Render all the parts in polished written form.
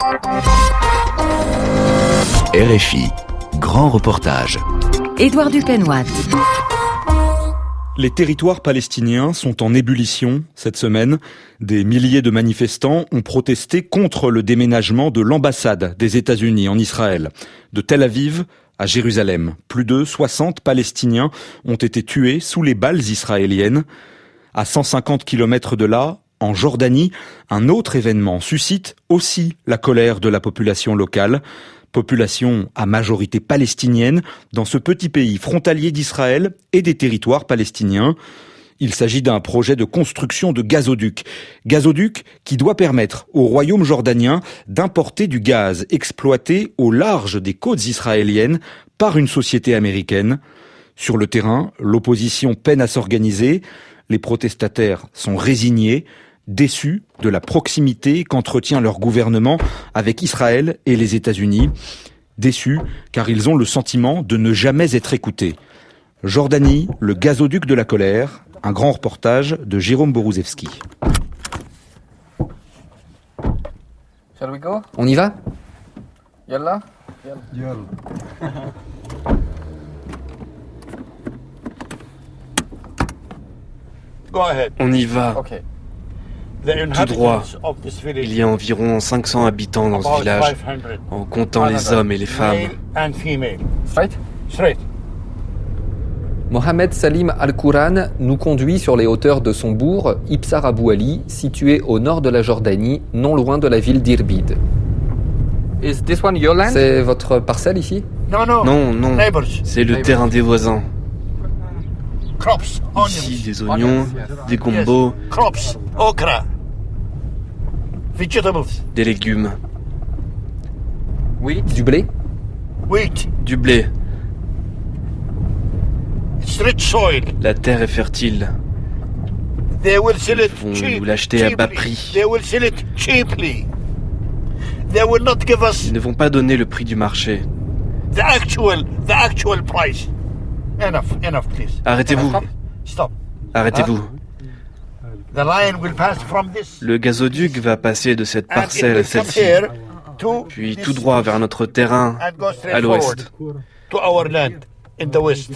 RFI, grand reportage. Édouard Dupenoite. Les territoires palestiniens sont en ébullition cette semaine. Des milliers de manifestants ont protesté contre le déménagement de l'ambassade des États-Unis en Israël. De Tel Aviv à Jérusalem, plus de 60 Palestiniens ont été tués sous les balles israéliennes. À 150 km de là, en Jordanie, un autre événement suscite aussi la colère de la population locale. Population à majorité palestinienne dans ce petit pays frontalier d'Israël et des territoires palestiniens. Il s'agit d'un projet de construction de gazoduc. Gazoduc qui doit permettre au royaume jordanien d'importer du gaz exploité au large des côtes israéliennes par une société américaine. Sur le terrain, l'opposition peine à s'organiser. Les protestataires sont résignés, déçus de la proximité qu'entretient leur gouvernement avec Israël et les États-Unis. Déçus car ils ont le sentiment de ne jamais être écoutés. Jordanie, le gazoduc de la colère, un grand reportage de Jérôme Borouszewski. Shall we go? On y va? Yalla? Go ahead. On y va. Okay. Tout droit. Il y a environ 500 habitants dans ce village, en comptant les hommes et les femmes. Straight. Mohamed Salim Al-Quran nous conduit sur les hauteurs de son bourg, Ibsar Abou Ali, situé au nord de la Jordanie, non loin de la ville d'Irbid. Is this one your land? C'est votre parcelle ici? Non, c'est le terrain des voisins. Crops, Ici, des oignons, des gombos, crops, okra, vegetables, des légumes, Du blé? wheat. du blé. It's rich soil. La terre est fertile. They will sell it Ils vont cheap, nous l'acheter à bas cheaply. prix. They will sell it cheaply. They will not give us Ils ne vont pas donner le prix du marché. the actual price. Enough, please. Arrêtez-vous, Stop. arrêtez-vous. The line will pass from this. Le gazoduc va passer de cette and it parcelle will à come celle-ci, here to puis this tout droit vers notre terrain and go straight à l'ouest. forward to our land in the west.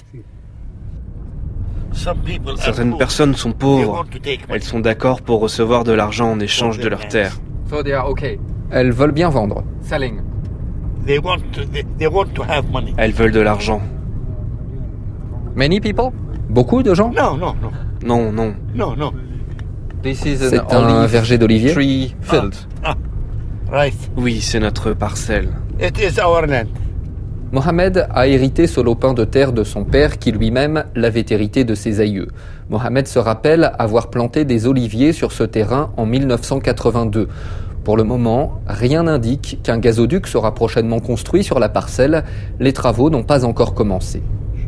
Some people are Certaines poor. personnes sont They pauvres. want to take money. Elles sont d'accord pour recevoir de l'argent en échange de leurs terres. So they are okay. Elles veulent bien vendre. Selling. They want to have money. Elles veulent de l'argent. Many people? Beaucoup de gens? Non. This is C'est an un olive verger d'olivier? tree field. Right. Oui, c'est notre parcelle. It is our land. Mohamed a hérité ce lopin de terre de son père qui lui-même l'avait hérité de ses aïeux. Mohamed se rappelle avoir planté des oliviers sur ce terrain en 1982. Pour le moment, rien n'indique qu'un gazoduc sera prochainement construit sur la parcelle. Les travaux n'ont pas encore commencé.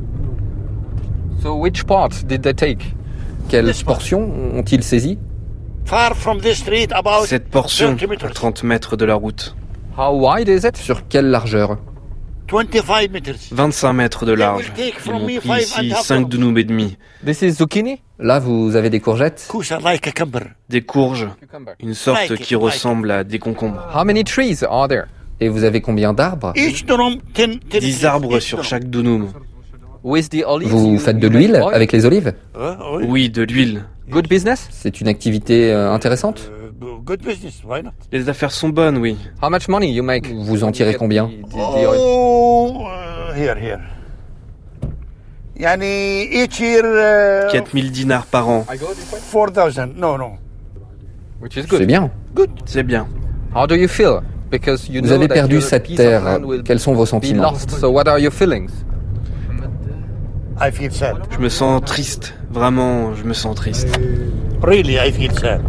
So which part did they take? Quelle portion ont-ils saisi? Far from this street, about Cette portion, 30 à meters. 30 mètres de la route. How wide is it? Sur quelle largeur? 25 meters. 25 mètres de large. Ils m'ont pris ici 5 dounoums et demi. This is zucchini? Là, vous avez des courgettes? Kusa like a cucumber. Des courges, Cucumber. une sorte qui ressemble à des concombres. How many trees are there? Et vous avez combien d'arbres? Each durum, 10 10 arbres sur chaque dounoum. With the olives? Vous you faites de make l'huile oil? avec les olives? Oui, de l'huile. Good business? C'est une activité intéressante? Good business, why not? Les affaires sont bonnes, oui. How much money you make? Vous en tirez combien? The oil. Oh, here. Yani each year 4000 dinars par an. 4,000. No. Which is C'est good. bien. C'est bien. How do you feel? Because you Vous know avez that perdu your cette piece of terre. land will Quels sont vos be sentiments? lost. So what are your feelings? I feel sad. Je me sens triste. Vraiment, je me sens triste. Really, I feel sad.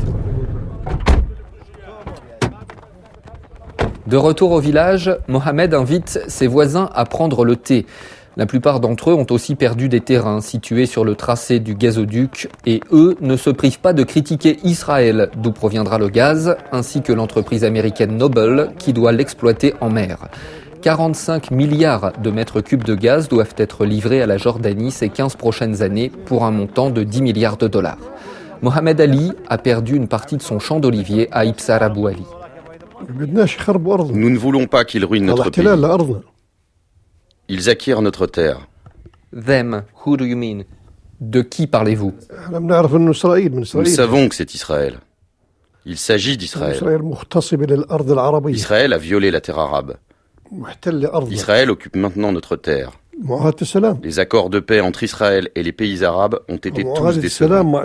De retour au village, Mohamed invite ses voisins à prendre le thé. La plupart d'entre eux ont aussi perdu des terrains situés sur le tracé du gazoduc et eux ne se privent pas de critiquer Israël, d'où proviendra le gaz, ainsi que l'entreprise américaine Noble qui doit l'exploiter en mer. 45 milliards de mètres cubes de gaz doivent être livrés à la Jordanie ces 15 prochaines années pour un montant de 10 milliards de dollars. Mohamed Ali a perdu une partie de son champ d'olivier à Ibsar Abou Ali. Nous ne voulons pas qu'ils ruinent notre pays. Ils acquièrent notre terre. Them, who do you mean? De qui parlez-vous? Nous savons que c'est Israël. Il s'agit d'Israël. Israël a violé la terre arabe. Israël occupe maintenant notre terre. Les accords de paix entre Israël et les pays arabes ont été tous décevants.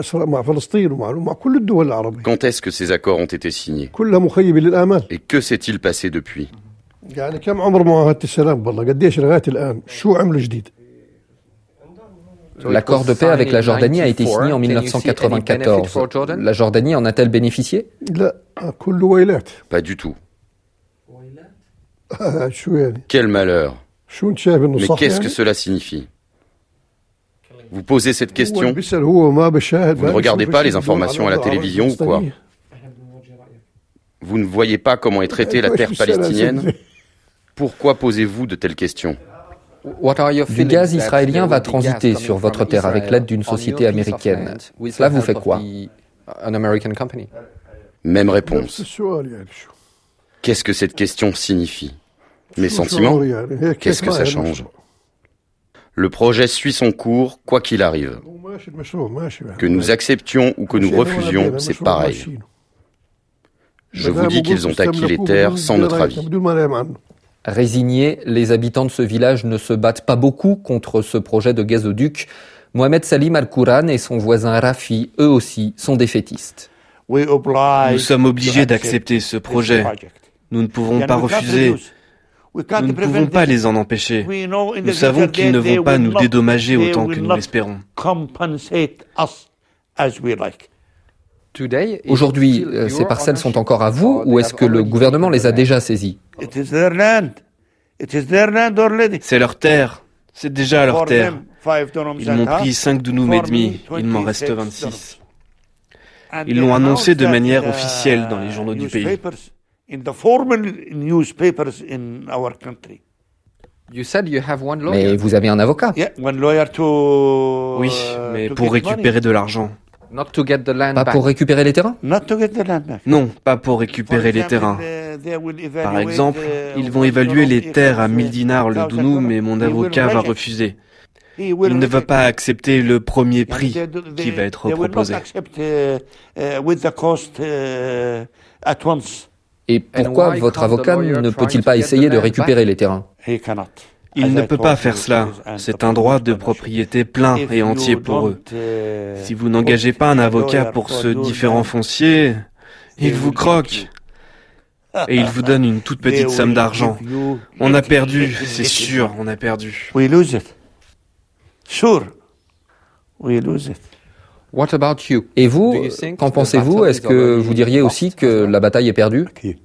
Quand est-ce que ces accords ont été signés? Et que s'est-il passé depuis? L'accord de paix avec la Jordanie a été signé en 1994. La Jordanie en a-t-elle bénéficié? Pas du tout. Quel malheur! Mais qu'est-ce que cela signifie? Vous posez cette question? Vous ne regardez pas les informations à la télévision ou quoi? Vous ne voyez pas comment est traitée la terre palestinienne? Pourquoi posez-vous de telles questions? Du gaz israélien va transiter sur votre terre avec l'aide d'une société américaine. Cela vous fait quoi? Même réponse. Qu'est-ce que cette question signifie? Mes sentiments? Qu'est-ce que ça change? Le projet suit son cours, quoi qu'il arrive. Que nous acceptions ou que nous refusions, c'est pareil. Je vous dis qu'ils ont acquis les terres sans notre avis. Résignés, les habitants de ce village ne se battent pas beaucoup contre ce projet de gazoduc. Mohamed Salim Al-Kouran et son voisin Rafi, eux aussi, sont défaitistes. Nous sommes obligés d'accepter ce projet. Nous ne pouvons pas refuser. Nous ne pouvons pas les en empêcher. Nous savons qu'ils ne vont pas nous dédommager autant que nous l'espérons. Aujourd'hui, ces parcelles sont encore à vous ou est-ce que le gouvernement les a déjà saisies? C'est leur terre. C'est déjà leur terre. Ils m'ont pris 5 dounoum et demi. Il m'en reste 26. Ils l'ont annoncé de manière officielle dans les journaux du pays. Mais vous avez un avocat? Oui, mais pour récupérer de l'argent. Pas pour récupérer les terrains? Non, pas pour récupérer les terrains. Par exemple, ils vont évaluer les terres à 1000 dinars le dounoum, mais mon avocat va refuser. Il ne va pas accepter le premier prix qui va être proposé. Et pourquoi votre avocat ne peut-il pas essayer de récupérer les terrains? Il ne peut pas faire cela. C'est un droit de propriété plein et entier pour eux. Si vous n'engagez pas un avocat pour ce différend foncier, il vous croque. Et il vous donne une toute petite somme d'argent. On a perdu, c'est sûr, on a perdu. What about you? Et vous, qu'en pensez-vous? Est-ce que vous diriez aussi que la bataille est perdue?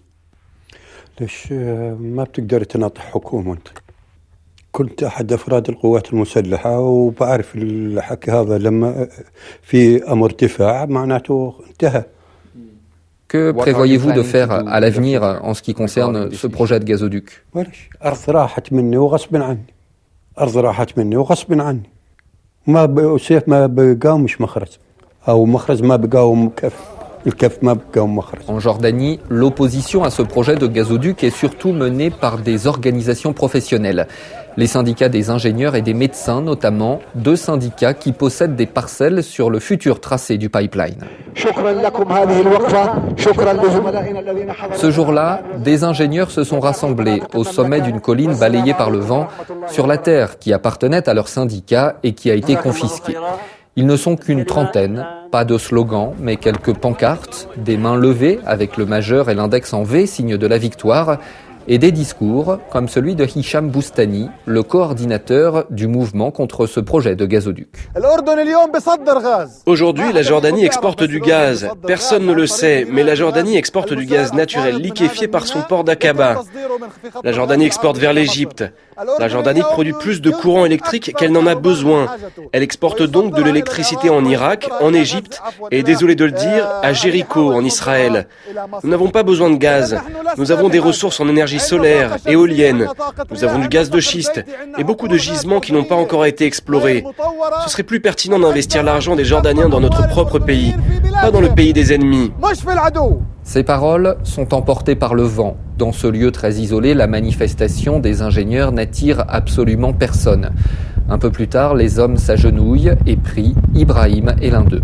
كنت أحد أفراد القوات المسلحة وبعرف الحكي هذا لما في أمر دفاع معناته انتهى. Que prévoyez-vous de faire à l'avenir en ce qui concerne ce projet de gazoduc? أرض راحت مني وغصب عني. أرض راحت مني وغصب عني. ما سيف ما بقاومش مخرج أو مخرج ما بقاوم كف. En Jordanie, l'opposition à ce projet de gazoduc est surtout menée par des organisations professionnelles. Les syndicats des ingénieurs et des médecins notamment, 2 syndicats qui possèdent des parcelles sur le futur tracé du pipeline. Ce jour-là, des ingénieurs se sont rassemblés au sommet d'une colline balayée par le vent sur la terre qui appartenait à leur syndicat et qui a été confisquée. Ils ne sont qu'une trentaine, pas de slogan, mais quelques pancartes, des mains levées avec le majeur et l'index en V, signe de la victoire, et des discours comme celui de Hicham Boustani, le coordinateur du mouvement contre ce projet de gazoduc. Aujourd'hui, la Jordanie exporte du gaz. Personne ne le sait, mais la Jordanie exporte du gaz naturel liquéfié par son port d'Aqaba. La Jordanie exporte vers l'Égypte. La Jordanie produit plus de courant électrique qu'elle n'en a besoin. Elle exporte donc de l'électricité en Irak, en Égypte et, désolé de le dire, à Jéricho, en Israël. Nous n'avons pas besoin de gaz. Nous avons des ressources en énergie l'énergie solaire, éolienne. Nous avons du gaz de schiste et beaucoup de gisements qui n'ont pas encore été explorés. Ce serait plus pertinent d'investir l'argent des Jordaniens dans notre propre pays, pas dans le pays des ennemis. Ces paroles sont emportées par le vent. Dans ce lieu très isolé, la manifestation des ingénieurs n'attire absolument personne. Un peu plus tard, les hommes s'agenouillent et prient. Ibrahim est l'un d'eux.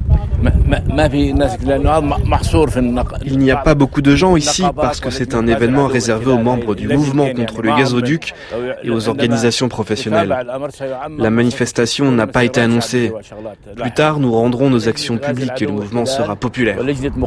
Il n'y a pas beaucoup de gens ici parce que c'est un événement réservé aux membres du mouvement contre le gazoduc et aux organisations professionnelles. La manifestation n'a pas été annoncée. Plus tard, nous rendrons nos actions publiques et le mouvement sera populaire.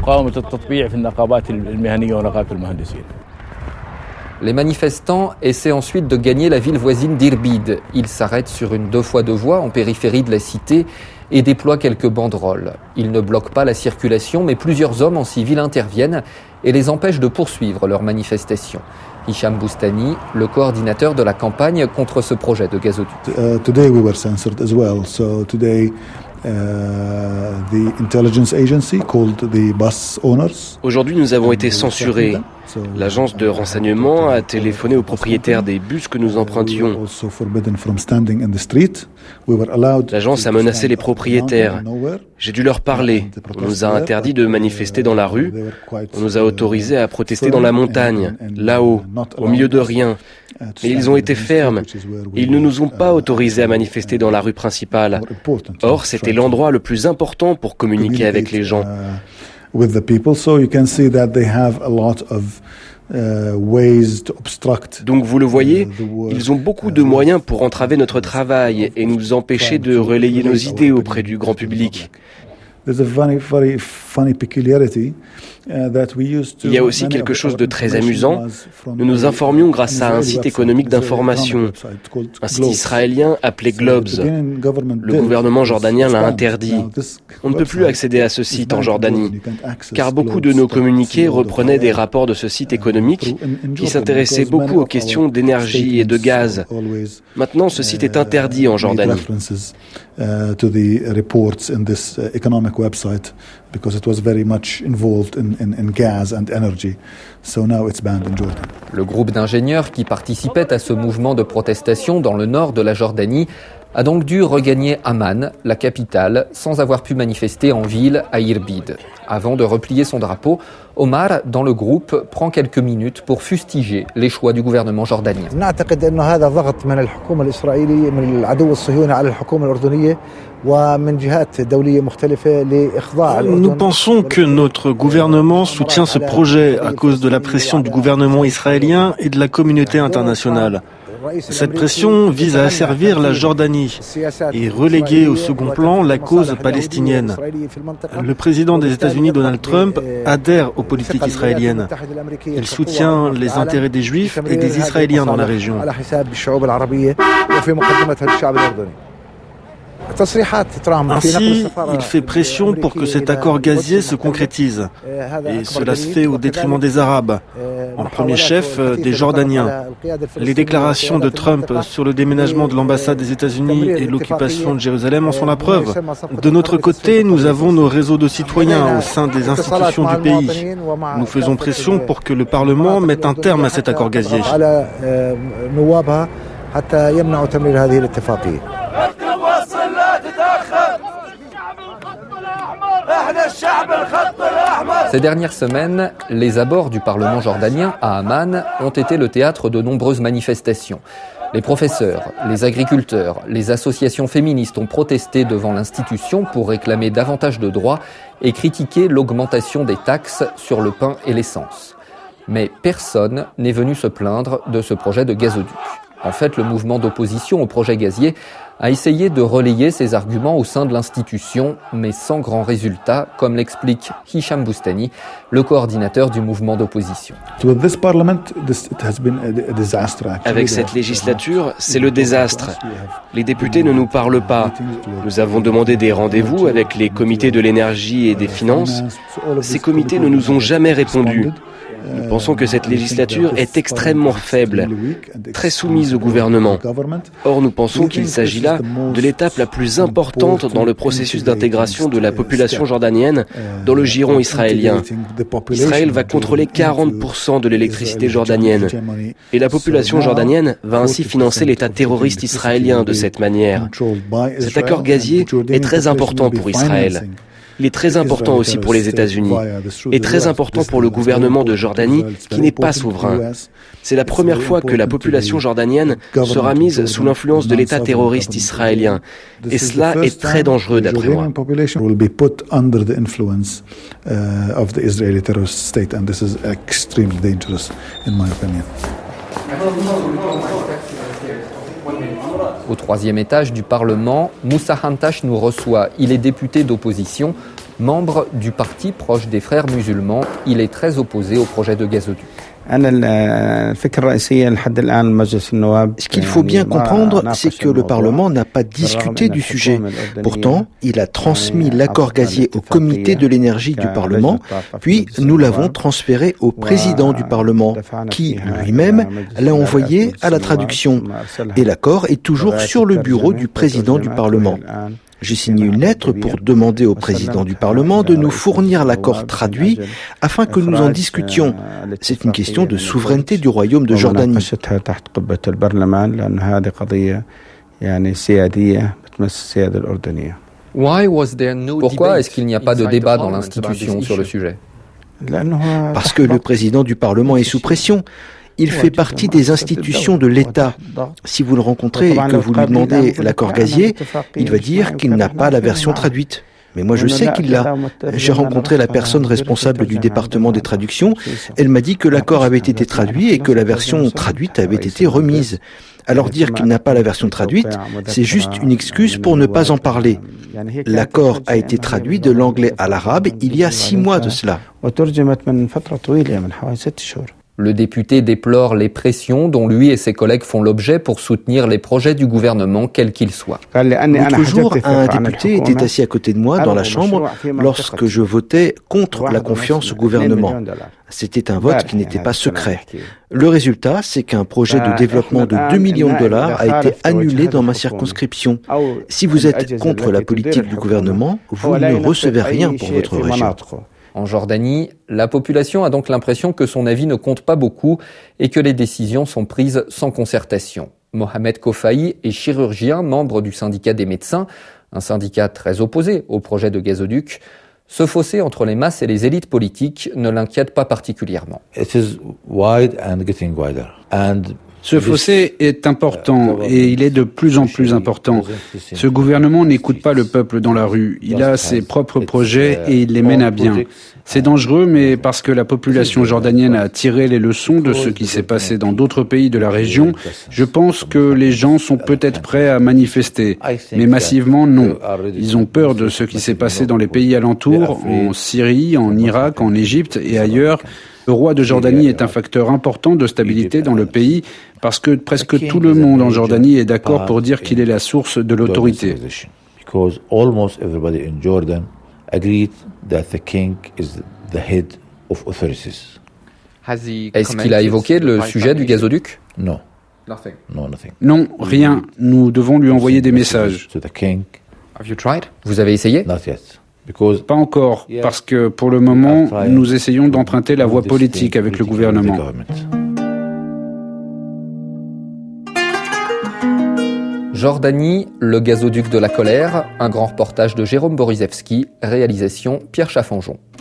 Les manifestants essaient ensuite de gagner la ville voisine d'Irbid. Ils s'arrêtent sur une 2x2 voies en périphérie de la cité et déploient quelques banderoles. Ils ne bloquent pas la circulation, mais plusieurs hommes en civil interviennent et les empêchent de poursuivre leur manifestation. Hicham Boustani, le coordinateur de la campagne contre ce projet de gazoduc. Today we were censored as well. So today the intelligence agency called the bus owners. Aujourd'hui, nous avons été censurés. L'agence de renseignement a téléphoné aux propriétaires des bus que nous empruntions. L'agence a menacé les propriétaires. J'ai dû leur parler. On nous a interdit de manifester dans la rue. On nous a autorisés à protester dans la montagne, là-haut, au milieu de rien. Mais ils ont été fermes. Ils ne nous ont pas autorisés à manifester dans la rue principale. Or, c'était l'endroit le plus important pour communiquer avec les gens. Donc vous le voyez, ils ont beaucoup de moyens pour entraver notre travail et nous empêcher de relayer nos idées auprès du grand public. Il y a aussi quelque chose de très amusant. Nous nous informions grâce à un site économique d'information, un site israélien appelé Globes. Le gouvernement jordanien l'a interdit. On ne peut plus accéder à ce site en Jordanie, car beaucoup de nos communiqués reprenaient des rapports de ce site économique qui s'intéressait beaucoup aux questions d'énergie et de gaz. Maintenant, ce site est interdit en Jordanie. Because it was very much involved in gas and energy. So now it's banned in Jordan. Le groupe d'ingénieurs qui participait à ce mouvement de protestation dans le nord de la Jordanie a donc dû regagner Amman, la capitale, sans avoir pu manifester en ville à Irbid. Avant de replier son drapeau, Omar, dans le groupe, prend quelques minutes pour fustiger les choix du gouvernement jordanien. Nous pensons que notre gouvernement soutient ce projet à cause de la pression du gouvernement israélien et de la communauté internationale. Cette pression vise à asservir la Jordanie et reléguer au second plan la cause palestinienne. Le président des États-Unis, Donald Trump, adhère aux politiques israéliennes. Il soutient les intérêts des Juifs et des Israéliens dans la région. Ainsi, il fait pression pour que cet accord gazier se concrétise. Et cela se fait au détriment des Arabes, en premier chef des Jordaniens. Les déclarations de Trump sur le déménagement de l'ambassade des États-Unis et l'occupation de Jérusalem en sont la preuve. De notre côté, nous avons nos réseaux de citoyens au sein des institutions du pays. Nous faisons pression pour que le Parlement mette un terme à cet accord gazier. Ces dernières semaines, les abords du Parlement jordanien à Amman ont été le théâtre de nombreuses manifestations. Les professeurs, les agriculteurs, les associations féministes ont protesté devant l'institution pour réclamer davantage de droits et critiquer l'augmentation des taxes sur le pain et l'essence. Mais personne n'est venu se plaindre de ce projet de gazoduc. En fait, le mouvement d'opposition au projet gazier a essayé de relayer ses arguments au sein de l'institution, mais sans grand résultat, comme l'explique Hicham Boustani, le coordinateur du mouvement d'opposition. Avec cette législature, c'est le désastre. Les députés ne nous parlent pas. Nous avons demandé des rendez-vous avec les comités de l'énergie et des finances. Ces comités ne nous ont jamais répondu. Nous pensons que cette législature est extrêmement faible, très soumise au gouvernement. Or, nous pensons qu'il s'agit là de l'étape la plus importante dans le processus d'intégration de la population jordanienne dans le giron israélien. Israël va contrôler 40% de l'électricité jordanienne. Et la population jordanienne va ainsi financer l'État terroriste israélien de cette manière. Cet accord gazier est très important pour Israël. Il est très important aussi pour les États-Unis et très important pour le gouvernement de Jordanie qui n'est pas souverain. C'est la première fois que la population jordanienne sera mise sous l'influence de l'État terroriste israélien. Et cela est très dangereux d'après moi. Au troisième étage du Parlement, Moussa Hantash nous reçoit. Il est député d'opposition, membre du parti proche des frères musulmans. Il est très opposé au projet de gazoduc. Ce qu'il faut bien comprendre, c'est que le Parlement n'a pas discuté du sujet. Pourtant, il a transmis l'accord gazier au comité de l'énergie du Parlement, puis nous l'avons transféré au président du Parlement, qui lui-même l'a envoyé à la traduction. Et l'accord est toujours sur le bureau du président du Parlement. J'ai signé une lettre pour demander au président du Parlement de nous fournir l'accord traduit afin que nous en discutions. C'est une question de souveraineté du royaume de Jordanie. Pourquoi est-ce qu'il n'y a pas de débat dans l'institution sur le sujet ? Parce que le président du Parlement est sous pression. Il fait partie des institutions de l'État. Si vous le rencontrez et que vous lui demandez l'accord gazier, il va dire qu'il n'a pas la version traduite. Mais moi je sais qu'il l'a. J'ai rencontré la personne responsable du département des traductions. Elle m'a dit que l'accord avait été traduit et que la version traduite avait été remise. Alors dire qu'il n'a pas la version traduite, c'est juste une excuse pour ne pas en parler. L'accord a été traduit de l'anglais à l'arabe il y a 6 mois de cela. Le député déplore les pressions dont lui et ses collègues font l'objet pour soutenir les projets du gouvernement, quels qu'ils soient. L'autre jour, un député était assis à côté de moi dans la Chambre lorsque je votais contre la confiance au gouvernement. C'était un vote qui n'était pas secret. Le résultat, c'est qu'un projet de développement de $2 millions a été annulé dans ma circonscription. Si vous êtes contre la politique du gouvernement, vous ne recevez rien pour votre région. En Jordanie, la population a donc l'impression que son avis ne compte pas beaucoup et que les décisions sont prises sans concertation. Mohamed Kofaï est chirurgien, membre du syndicat des médecins, un syndicat très opposé au projet de gazoduc. Ce fossé entre les masses et les élites politiques ne l'inquiète pas particulièrement. Ce fossé est important et il est de plus en plus important. Ce gouvernement n'écoute pas le peuple dans la rue. Il a ses propres projets et il les mène à bien. C'est dangereux, mais parce que la population jordanienne a tiré les leçons de ce qui s'est passé dans d'autres pays de la région, je pense que les gens sont peut-être prêts à manifester. Mais massivement, non. Ils ont peur de ce qui s'est passé dans les pays alentours, en Syrie, en Irak, en Égypte et ailleurs. Le roi de Jordanie est un facteur important de stabilité dans le pays parce que presque tout le monde en Jordanie est d'accord pour dire qu'il est la source de l'autorité. Est-ce qu'il a évoqué le sujet du gazoduc ? Non. Non, rien. Nous devons lui envoyer des messages. Vous avez essayé ? Pas encore, parce que pour le moment, nous essayons d'emprunter la voie politique avec le gouvernement. Jordanie, le gazoduc de la colère, un grand reportage de Jérôme Borisevski, réalisation Pierre Chaffanjon.